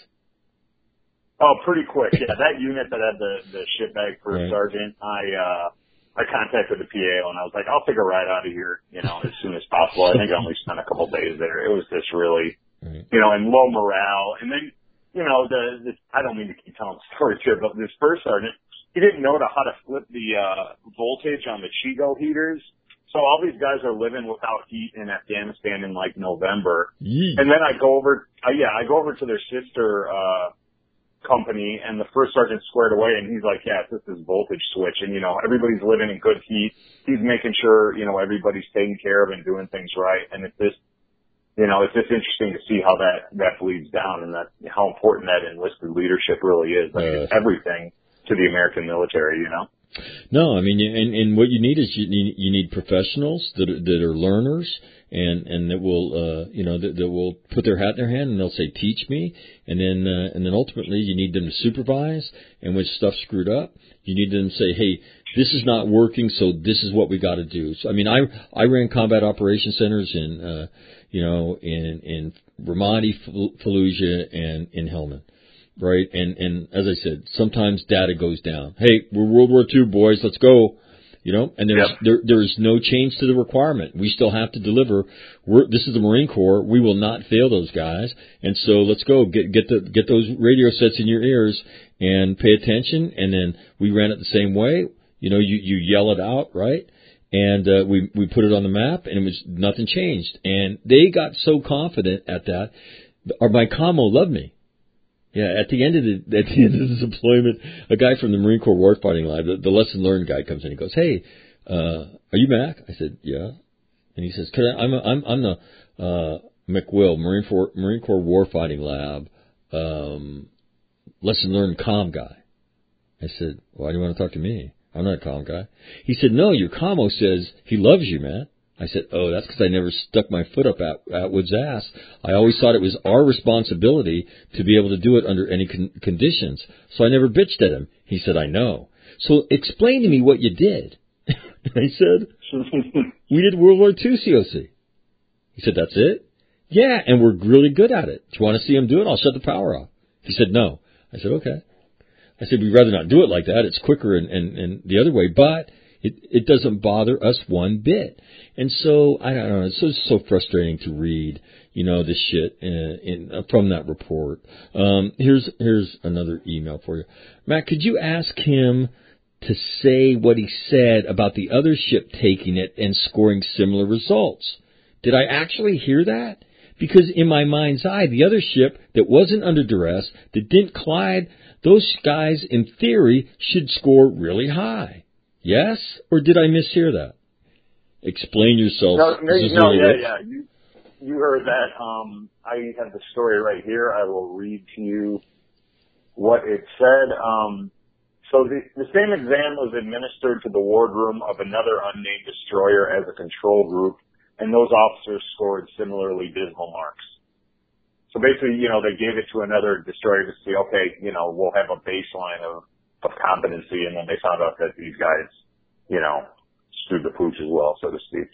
Oh, pretty quick. Yeah, that unit that had the the shit bag first right. sergeant, I uh I contacted the P A O and I was like, I'll take a ride out of here, you know, as soon as possible. I think I only spent a couple of days there. It was just really, right. you know, and low morale, and then. You know, the, the, I don't mean to keep telling stories here, but this first sergeant, he didn't know how to flip the, uh, voltage on the Chigo heaters. So all these guys are living without heat in Afghanistan in like November. Yee. And then I go over, uh, yeah, I go over to their sister, uh, company and the first sergeant squared away and he's like, yeah, this is voltage switch. And, you know, everybody's living in good heat. He's making sure, you know, everybody's taken care of and doing things right. And it's this, you know, it's just interesting to see how that, that bleeds down and that, how important that enlisted leadership really is. Like uh, it's everything to the American military, you know? No, I mean, and, and what you need is you need, you need professionals that are, that are learners and, and that will, uh, you know, that, that will put their hat in their hand and they'll say, teach me. And then, uh, and then ultimately you need them to supervise. And when stuff's screwed up, you need them to say, hey, this is not working, so this is what we got to do. So, I mean, I, I ran combat operations centers in, uh, you know, in, in Ramadi, Fallujah, and in Helmand, right? And, and as I said, sometimes data goes down. Hey, we're World War Two, boys, let's go, you know, and there's, yep. there, there's no change to the requirement. We still have to deliver. We're, this is the Marine Corps. We will not fail those guys. And so let's go get, get the, get those radio sets in your ears and pay attention. And then we ran it the same way. You know, you, you yell it out, right? And, uh, we, we put it on the map and it was, nothing changed. And they got so confident at that, or my commo loved me. Yeah, at the end of the, at the end of the deployment, a guy from the Marine Corps Warfighting Lab, the, the lesson learned guy comes in, he goes, hey, uh, are you Mac? I said, yeah. And he says, Could I, I'm, a, I'm, I'm the, uh, McWill, Marine Corps, Marine Corps Warfighting Lab, um, lesson learned comm guy. I said, why do you want to talk to me? I'm not a comm guy. He said, no, your commo says he loves you, man. I said, oh, that's because I never stuck my foot up at Atwood's ass. I always thought it was our responsibility to be able to do it under any con- conditions. So I never bitched at him. He said, I know. So explain to me what you did. I said, we did World War Two C O C. He said, that's it? Yeah, and we're really good at it. Do you want to see him do it? I'll shut the power off. He said, no. I said, okay. I said, we'd rather not do it like that. It's quicker and, and, and the other way, but it, it doesn't bother us one bit. And so, I don't know, it's so, so frustrating to read, you know, this shit in, in, uh, from that report. Um, here's, here's another email for you. Matt, could you ask him to say what he said about the other ship taking it and scoring similar results? Did I actually hear that? Because in my mind's eye, the other ship that wasn't under duress, that didn't collide, those guys, in theory, should score really high. Yes? Or did I mishear that? Explain yourself. No, no, no yeah, yeah. You, you heard that. Um, I have the story right here. I will read to you what it said. Um, so the, the same exam was administered to the wardroom of another unnamed destroyer as a control group, and those officers scored similarly dismal marks. So basically, you know, they gave it to another destroyer to see, okay, you know, we'll have a baseline of, of competency, and then they found out that these guys, you know, screwed the pooch as well, so to speak.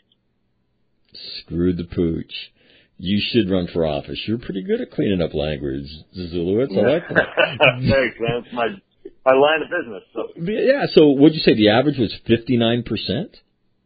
Screwed the pooch. You should run for office. You're pretty good at cleaning up language, Zulowitz. I like that. Thanks, man. It's my, my line of business. So. Yeah, so what'd you say, the average was fifty-nine percent?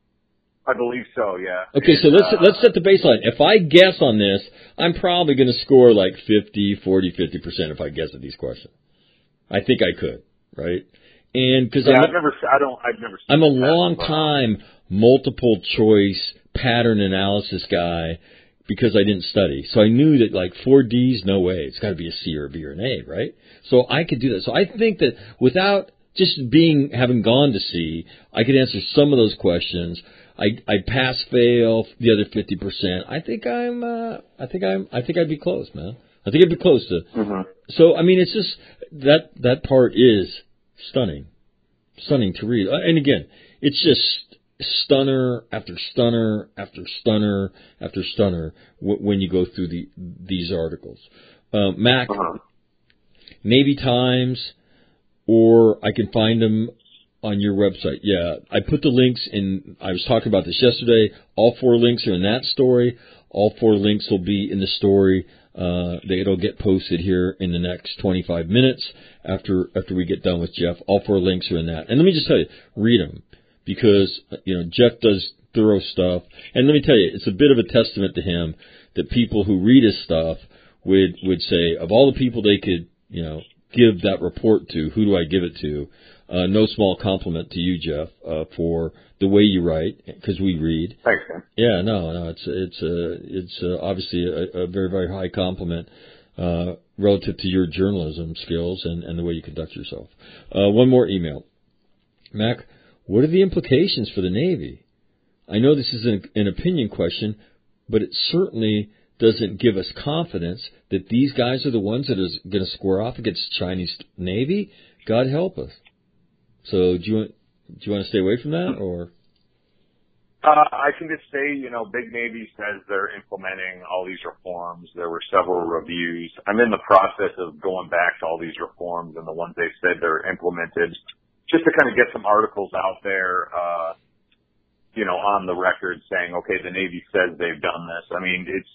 I believe so, yeah. Okay, so let's uh, let's set the baseline. If I guess on this, I'm probably going to score like fifty, forty, fifty percent if I guess at these questions. I think I could, right? And because yeah, I'm, I've never, I don't, I've never. I'm a long time multiple choice pattern analysis guy because I didn't study. So I knew that like four Ds, no way, it's got to be a C or a B or an A, right? So I could do that. So I think that without just being having gone to C, I could answer some of those questions. I I pass fail the other fifty percent. I think I'm uh, I think I'm I think I'd be close, man. I think I'd be close to. Mm-hmm. So I mean, it's just that that part is stunning, stunning to read. And again, it's just stunner after stunner after stunner after stunner w- when you go through the these articles. Uh, Mac, uh-huh. Navy Times, or I can find them on your website. Yeah, I put the links in. I was talking about this yesterday. All four links are in that story. All four links will be in the story. Uh, they, it'll get posted here in the next twenty-five minutes after after we get done with Jeff. All four links are in that. And let me just tell you, read them because you know Jeff does thorough stuff. And let me tell you, it's a bit of a testament to him that people who read his stuff would would say, of all the people they could you know give that report to, who do I give it to? Uh, no small compliment to you, Jeff, uh, for the way you write, because we read. Thanks, man. Yeah, no, no, it's it's uh, it's uh, obviously a, a very very high compliment uh, relative to your journalism skills and, and the way you conduct yourself. Uh, one more email, Mac. What are the implications for the Navy? I know this is an, an opinion question, but it certainly doesn't give us confidence that these guys are the ones that are going to square off against the Chinese Navy. God help us. So do you want do you want to stay away from that, or? Uh, I can just say, you know, Big Navy says they're implementing all these reforms. There were several reviews. I'm in the process of going back to all these reforms and the ones they said they're implemented, just to kind of get some articles out there, uh, you know, on the record saying, okay, the Navy says they've done this. I mean, it's,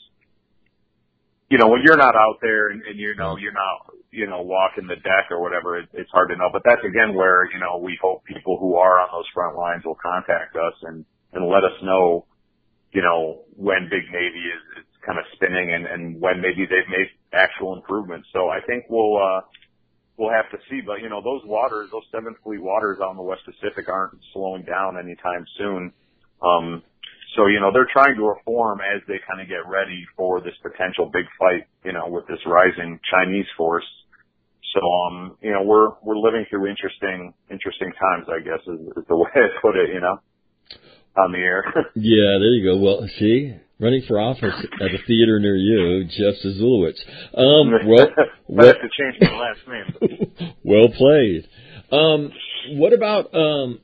you know, when you're not out there and, and you know, you're not, you know, walking the deck or whatever, it, it's hard to know. But that's again where, you know, we hope people who are on those front lines will contact us and, and let us know, you know, when Big Navy is, is kind of spinning and, and when maybe they've made actual improvements. So I think we'll, uh, we'll have to see. But, you know, those waters, those Seventh Fleet waters on the West Pacific aren't slowing down anytime soon. Um, So, you know, they're trying to reform as they kind of get ready for this potential big fight, you know, with this rising Chinese force. So, um, you know, we're, we're living through interesting, interesting times, I guess is, is the way I put it, you know, on the air. Yeah, there you go. Well, see, running for office at a theater near you, Jeff Zazulowicz. Um, well, I have to change my last name. Well played. Um, what about, um,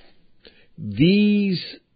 these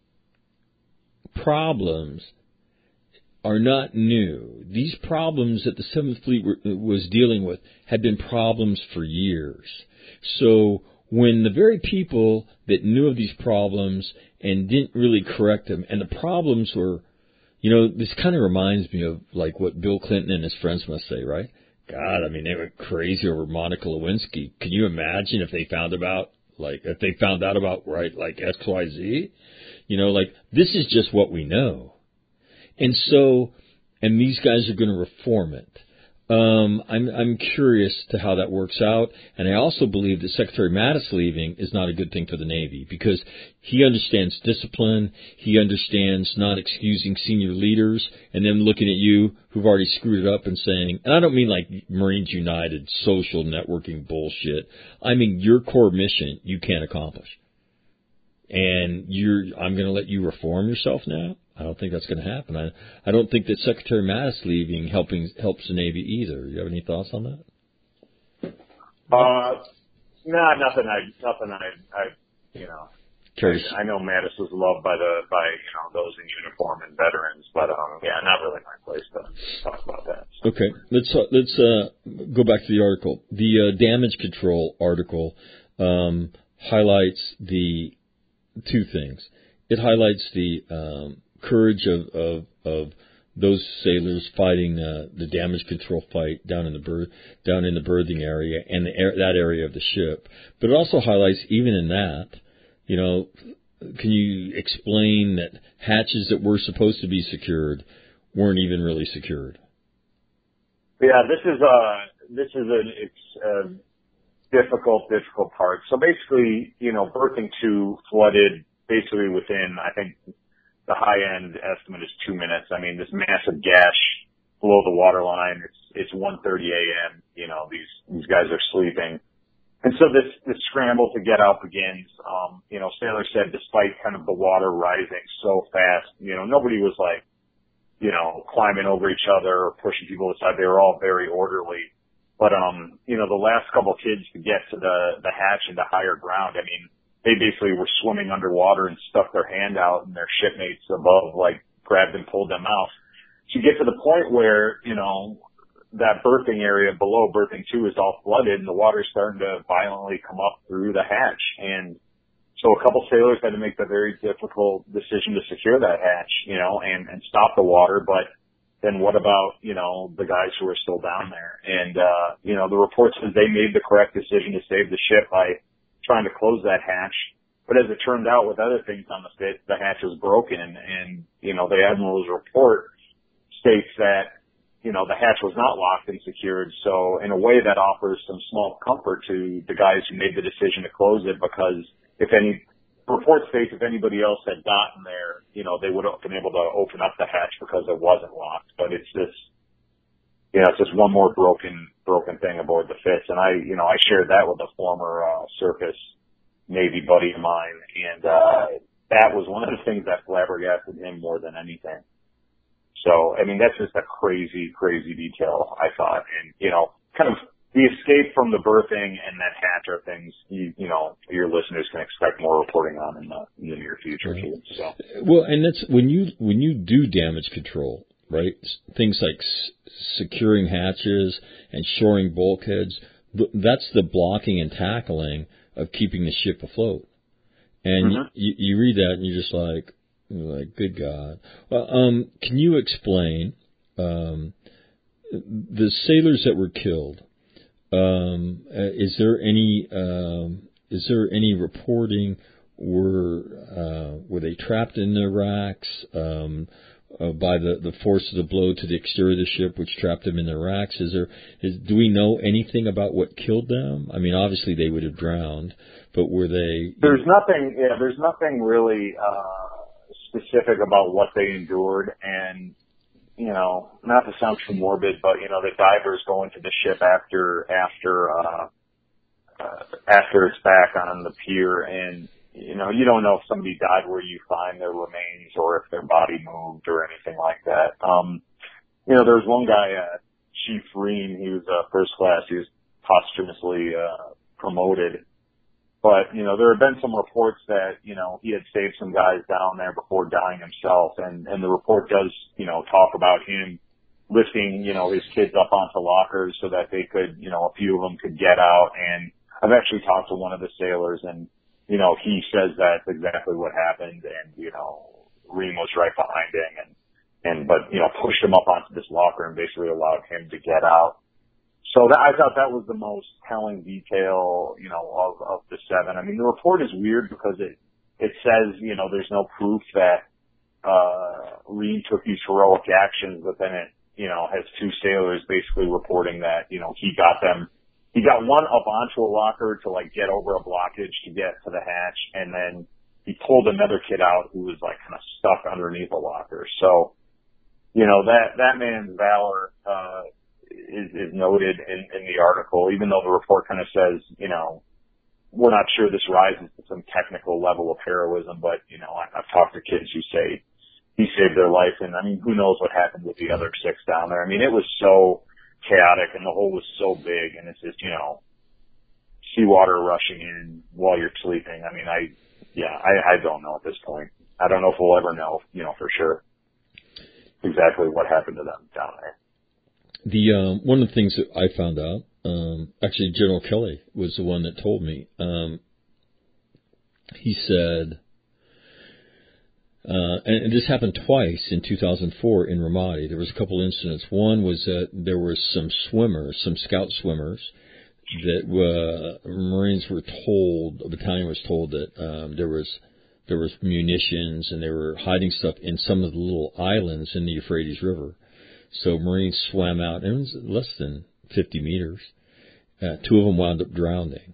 problems are not new. These problems that the Seventh Fleet were, was dealing with had been problems for years. So when the very people that knew of these problems and didn't really correct them, and the problems were, you know, this kind of reminds me of like what Bill Clinton and his friends must say, right? God, I mean, they were crazy over Monica Lewinsky. Can you imagine if they found about, like, if they found out about, right, like X Y Z? You know, like, this is just what we know. And so, and these guys are going to reform it. Um, I'm, I'm curious to how that works out. And I also believe that Secretary Mattis leaving is not a good thing for the Navy because he understands discipline. He understands not excusing senior leaders and then looking at you who've already screwed it up and saying, and I don't mean like Marines United social networking bullshit. I mean your core mission you can't accomplish. And you're, I'm going to let you reform yourself now? I don't think that's going to happen. I, I don't think that Secretary Mattis leaving helping helps the Navy either. You have any thoughts on that? Uh, nah, nothing. I, nothing. I, I, you know, Curious. I, I know Mattis was loved by the, by you know those in uniform and veterans, but um, yeah, not really my place to talk about that. So. Okay, let's uh, let's uh, go back to the article. The uh, damage control article um, highlights the two things. It highlights the um, courage of, of of those sailors fighting uh, the damage control fight down in the berth, down in the berthing area and the air, that area of the ship. But it also highlights, even in that, you know, can you explain that hatches that were supposed to be secured weren't even really secured? Yeah, this is uh this is an it's uh, difficult, difficult part. So basically, you know, berthing two flooded basically within, I think the high end estimate is two minutes. I mean, this massive gash below the water line. It's, it's one thirty a.m. You know, these, these guys are sleeping. And so this, this scramble to get out begins. Um, you know, sailors said despite kind of the water rising so fast, you know, nobody was like, you know, climbing over each other or pushing people aside. They were all very orderly. But, um, you know, the last couple of kids to get to the, the hatch into higher ground, I mean, they basically were swimming underwater and stuck their hand out and their shipmates above, like, grabbed and pulled them out. So you get to the point where, you know, that berthing area below berthing two is all flooded and the water's starting to violently come up through the hatch. And so a couple sailors had to make the very difficult decision to secure that hatch, you know, and, and stop the water. But then what about, you know, the guys who are still down there? And, uh, you know, the report says they made the correct decision to save the ship by trying to close that hatch. But as it turned out with other things on the fit, the hatch was broken. And, you know, the Admiral's report states that, you know, the hatch was not locked and secured. So in a way that offers some small comfort to the guys who made the decision to close it, because if any report states if anybody else had gotten there, you know, they would have been able to open up the hatch because it wasn't locked. But it's this, you know, it's just one more broken, broken thing aboard the Fitz. And I, you know, I shared that with a former, uh, surface Navy buddy of mine. And, uh, that was one of the things that flabbergasted him more than anything. So, I mean, that's just a crazy, crazy detail, I thought. And, you know, kind of the escape from the berthing and that hatch are things, you, you know, your listeners can expect more reporting on in the, in the near future, right. too. So. Well, and that's when you, when you do damage control, right? Things like s- securing hatches and shoring bulkheads, that's the blocking and tackling of keeping the ship afloat. And mm-hmm. you, you read that and you're just like, You're like, good God. Well, um, can you explain um, the sailors that were killed? Um, uh, is there any um, is there any reporting? Were uh, were they trapped in their racks um, uh, by the, the force of the blow to the exterior of the ship, which trapped them in their racks? Is there? Is, do we know anything about what killed them? I mean, obviously they would have drowned, but were they? There's nothing. Yeah, there's nothing really. Uh... specific about what they endured. And, you know, not to sound too morbid, but, you know, the divers go into the ship after, after, uh, uh, after it's back on the pier. And, you know, you don't know if somebody died where you find their remains or if their body moved or anything like that. Um, you know, there was one guy, uh, Chief Ream, he was, uh, first class. He was posthumously, uh, promoted. But, you know, there have been some reports that, you know, he had saved some guys down there before dying himself. And, and the report does, you know, talk about him lifting, you know, his kids up onto lockers so that they could, you know, a few of them could get out. And I've actually talked to one of the sailors and, you know, he says that's exactly what happened. And, you know, Ream was right behind him and, and, but, you know, pushed him up onto this locker and basically allowed him to get out. So that, I thought that was the most telling detail, you know, of, of the seven. I mean, the report is weird because it, it says, you know, there's no proof that, uh, Ream took these heroic actions, but then it, you know, has two sailors basically reporting that, you know, he got them, he got one up onto a locker to like get over a blockage to get to the hatch. And then he pulled another kid out who was like kind of stuck underneath a locker. So, you know, that, that man's valor, uh, Is, is noted in, in the article, even though the report kind of says, you know, we're not sure this rises to some technical level of heroism, but, you know, I, I've talked to kids who say he saved their life, and I mean, who knows what happened with the other six down there. I mean, it was so chaotic, and the hole was so big, and it's just, you know, seawater rushing in while you're sleeping. I mean, I, yeah, I, I don't know at this point. I don't know if we'll ever know, you know, for sure exactly what happened to them down there. The um, one of the things that I found out, um, actually General Kelly was the one that told me. Um, he said, uh, and, and this happened twice in two thousand four in Ramadi. There was a couple incidents. One was that there were some swimmers, some scout swimmers, that uh, Marines were told, a battalion was told that um, there was there was munitions and they were hiding stuff in some of the little islands in the Euphrates River. So Marines swam out, and it was less than fifty meters, Uh, two of them wound up drowning.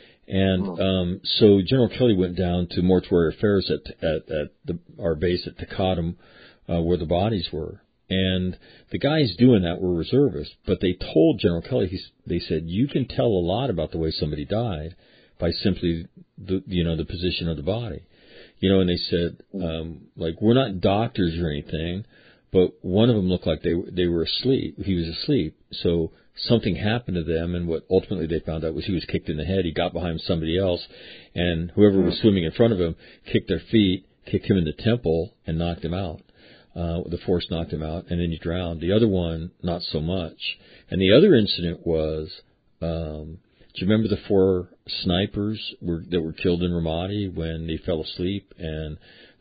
And um, so General Kelly went down to mortuary affairs at at, at the, our base at Tecodum, uh, where the bodies were. And the guys doing that were reservists, but they told General Kelly, he, they said, you can tell a lot about the way somebody died by simply the you know the position of the body. You know, and they said, um, like, we're not doctors or anything, but one of them looked like they they were asleep. He was asleep, so something happened to them, and what ultimately they found out was he was kicked in the head. He got behind somebody else, and whoever was swimming in front of him kicked their feet, kicked him in the temple, and knocked him out. Uh, the force knocked him out, and then he drowned. The other one, not so much. And the other incident was, um, do you remember the four snipers were, that were killed in Ramadi when they fell asleep, and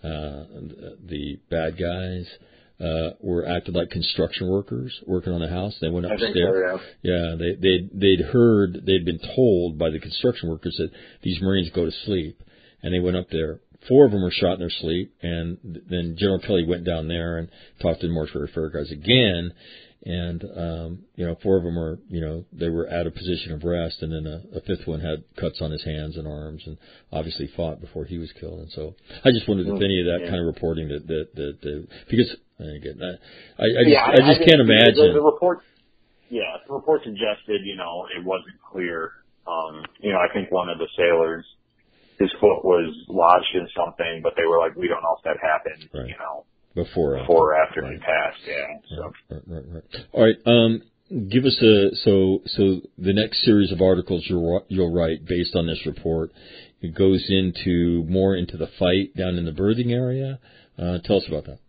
uh, the bad guys Uh, were acted like construction workers working on a house? They went upstairs. So, yeah. yeah, they they'd they'd heard they'd been told by the construction workers that these Marines go to sleep, and they went up there. Four of them were shot in their sleep, and then General Kelly went dodown there and talked to the mortuary fair guys again, and um, you know, four of them were, you know, they were out of position of rest, and then a, a fifth one had cuts on his hands and arms, and obviously fought before he was killed. And so I just wondered if any of that yeah. kind of reporting that that that, that because. Again, I, I just, yeah, I, I just I can't imagine. The, the report, yeah, the report suggested, you know, it wasn't clear. Um, you know, I think one of the sailors, his foot was lodged in something, but they were like, we don't know if that happened, right. you know, before, before or after right. he passed. Yeah. So. Right, right, right, right. All right. Um, give us a so so the next series of articles you'll you'll write based on this report. It goes into more into the fight down in the berthing area. Uh, tell us about that.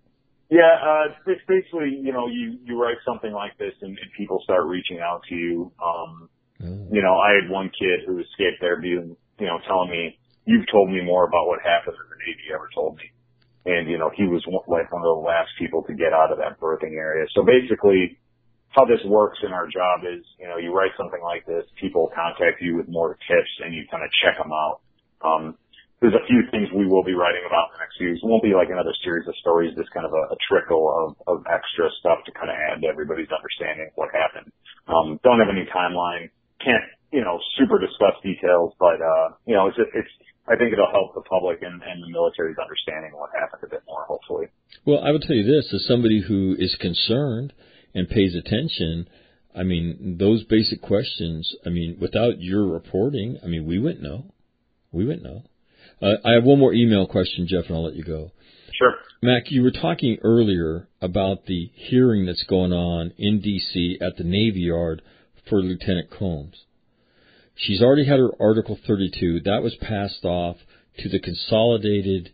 Yeah, uh, it's basically, you know, you, you write something like this and, and people start reaching out to you. Um, oh. You know, I had one kid who escaped there being, you know, telling me, you've told me more about what happened than the Navy ever told me. And, you know, he was one, like one of the last people to get out of that berthing area. So basically how this works in our job is, you know, you write something like this, people contact you with more tips and you kind of check them out. Um, There's a few things we will be writing about in the next few years. It won't be like another series of stories, just kind of a, a trickle of, of extra stuff to kind of add to everybody's understanding of what happened. Um, don't have any timeline. Can't, you know, super discuss details, but, uh, you know, it's, it's, I think it'll help the public and, and the military's understanding of what happened a bit more, hopefully. Well, I will tell you this, as somebody who is concerned and pays attention, I mean, those basic questions, I mean, without your reporting, I mean, we wouldn't know. We wouldn't know. Uh, I have one more email question, Jeff, and I'll let you go. Sure. Mac, you were talking earlier about the hearing that's going on in D C at the Navy Yard for Lieutenant Combs. She's already had her Article thirty-two. That was passed off to the Consolidated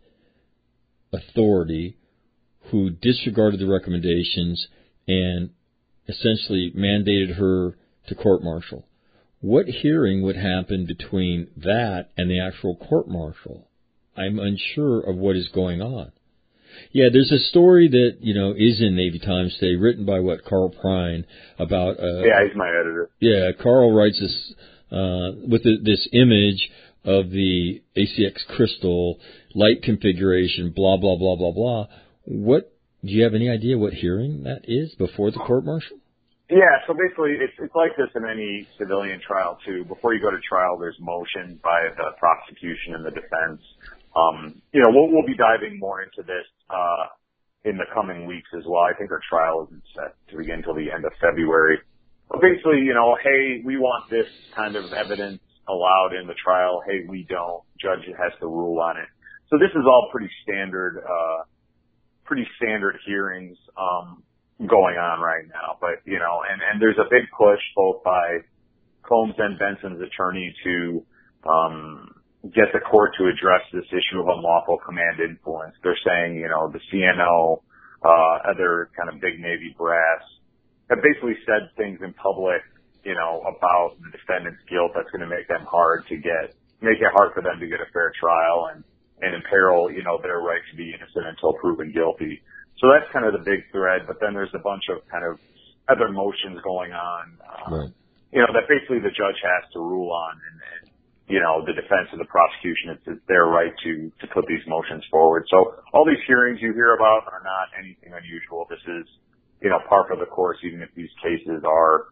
Authority, who disregarded the recommendations and essentially mandated her to court-martial. What hearing would happen between that and the actual court-martial? I'm unsure of what is going on. Yeah, there's a story that, you know, is in Navy Times today, written by, what, Carl Prine, about... Uh, yeah, he's my editor. Yeah, Carl writes this, uh, with the, this image of the A C X Crystal, light configuration, blah, blah, blah, blah, blah. What, do you have any idea what hearing that is before the court-martial? Yeah, so basically it's it's like this in any civilian trial too. Before you go to trial, there's motion by the prosecution and the defense. Um, you know, we'll we'll be diving more into this uh in the coming weeks as well. I think our trial isn't set to begin until the end of February. But basically, you know, hey, we want this kind of evidence allowed in the trial. Hey, we don't. Judge has to rule on it. So this is all pretty standard, uh, pretty standard hearings. Um, going on right now, but you know, and, and there's a big push both by Combs and Benson's attorney to, um, get the court to address this issue of unlawful command influence. They're saying, you know, the C N O, uh, other kind of big Navy brass have basically said things in public, you know, about the defendant's guilt that's going to make them hard to get, make it hard for them to get a fair trial and, and imperil, you know, their right to be innocent until proven guilty. So that's kind of the big thread, but then there's a bunch of kind of other motions going on, uh, right. you know, that basically the judge has to rule on, and, and you know, the defense and the prosecution, it's, it's their right to, to put these motions forward. So all these hearings you hear about are not anything unusual. This is, you know, par for the course, even if these cases are,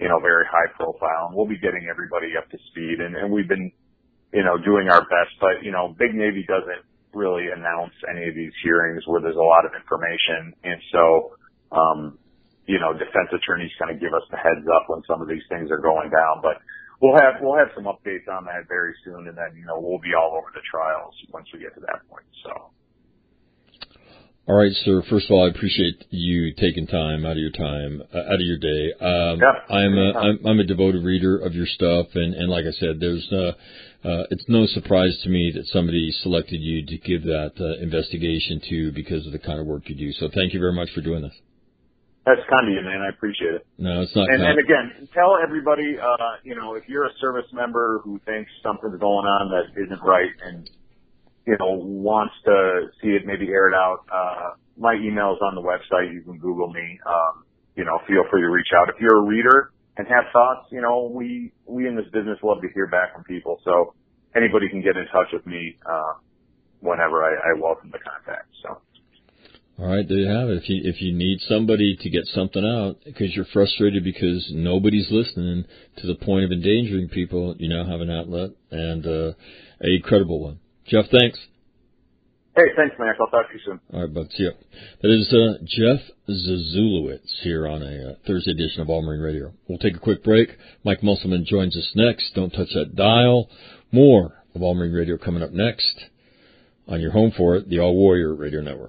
you know, very high profile, and we'll be getting everybody up to speed. And, and we've been, you know, doing our best, but, you know, Big Navy doesn't really announce any of these hearings where there's a lot of information. And so, um, you know, defense attorneys kind of give us the heads up when some of these things are going down, but we'll have, we'll have some updates on that very soon. And then, you know, we'll be all over the trials once we get to that point. So. All right, sir. First of all, I appreciate you taking time out of your time, uh, out of your day. Um, yeah, I'm a, I'm, I'm a devoted reader of your stuff, and, and like I said, there's, uh, uh, it's no surprise to me that somebody selected you to give that uh, investigation to because of the kind of work you do. So thank you very much for doing this. That's kind of you, man. I appreciate it. No, it's not. And, kind and again, tell everybody, uh, you know, if you're a service member who thinks something's going on that isn't right and, you know, wants to see it maybe aired out, uh, my email's on the website. You can Google me. Um, you know, feel free to reach out. If you're a reader and have thoughts, you know, we, we in this business love to hear back from people. So anybody can get in touch with me, uh, whenever I, I welcome the contact. So. All right, there you have it. If you, if you need somebody to get something out because you're frustrated because nobody's listening to the point of endangering people, you now have an outlet and, uh, a credible one. Jeff, thanks. Hey, thanks, Mac. I'll talk to you soon. All right, bud. See ya. That is uh, Jeff Zazulowicz here on a uh, Thursday edition of All Marine Radio. We'll take a quick break. Mike Musselman joins us next. Don't touch that dial. More of All Marine Radio coming up next on your home for it, the All Warrior Radio Network.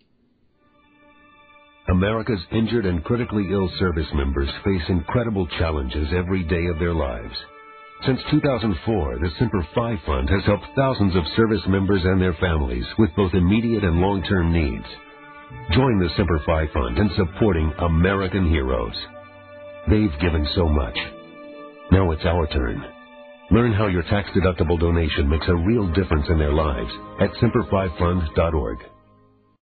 America's injured and critically ill service members face incredible challenges every day of their lives. Since two thousand four, the Semper Fi Fund has helped thousands of service members and their families with both immediate and long-term needs. Join the Semper Fi Fund in supporting American heroes. They've given so much. Now it's our turn. Learn how your tax-deductible donation makes a real difference in their lives at semper fi fund dot org.